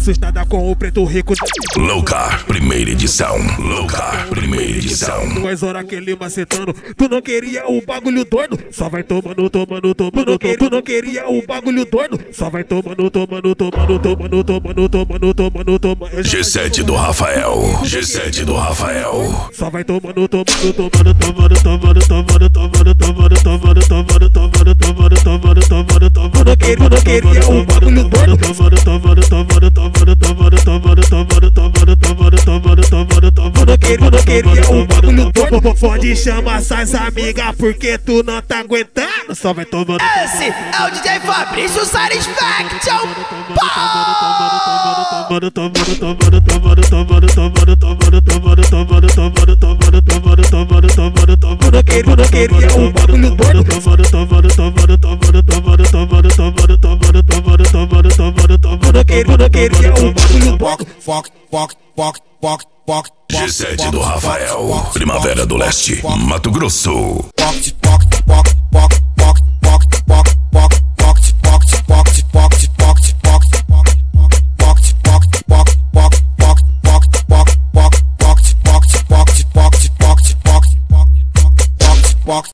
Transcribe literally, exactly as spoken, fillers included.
assustada com o preto rico. Louca, primeira edição. Louca, primeira edição. Duas horas aquele macetando. Tu não queria o bagulho doido? Só vai tomando, tomando, tomando. Tu não queria o bagulho doido? Só vai tomando, tomando, tomando, tomando, tomando, tomando, tomando, tomando. G sete do Rafael. G sete do Rafael. Só vai tomando, tomando, tomando, tomando, tomando, tomando, tomando, tomando, tomando, tomando, tomando, tomando, tomando, tomando, tomando. Tu não queria o bagulho doido? Tomando, tomando, tomando, tomando, tomando, tomando, tomando, tomando, tomando, tomando, tomando, tomando. Tu não queria o bagulho doido? Pode chamar essas amigas porque tu não tá aguentando. Só vai tomando. Esse é o D J Fabrício Satisfaction. Tomando, tomando, tomando, tomando, tomando, tomando, tomando, tomando, tomando, tomando, tomando, tomando, tomando, tomando, tomando. Tu não queria o bagulho doido? Tomando, tomando, tomando, tomando, tomando, tomando, tomando, tomando, tomando, tomando, tomando, tomando. Tu não queria o bagulho doido? Foc, foc, foc, foc, foc. G sete do Rafael. Primavera do Leste, Mato Grosso. Foc, foc.